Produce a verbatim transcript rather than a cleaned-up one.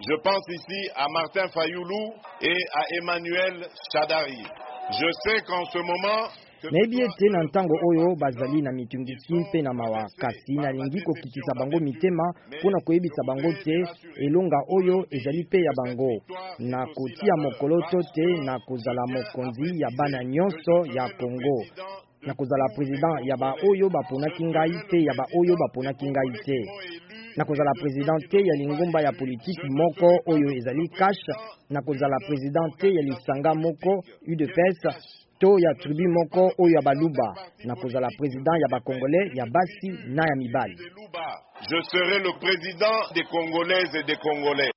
Je pense ici à Martin Fayoulou et à Emmanuel Chadari. Je sais qu'en ce moment Maybe ete na ntango oyo bazali na mitungisi mpe na mawa kasi nalingi kokitisa bango mitema mpona koyebisa bango te elonga oyo ezali pe ya bango na kotia mokolo to te na kozala mokonzi ya bana nyonso ya Congo na kozala president ya ba oyo baponaki ngai te ya ba oyo baponaki ngai te na kozala president te ya lingumba ya politiki moko oyo ezali cash na kozala president te ya lisanga moko U D P S to ya tribu moko oyo ya baluba na kozala président ya ba congolais ya basi na ya mibali. Je serai le président des Congolaises et des Congolais.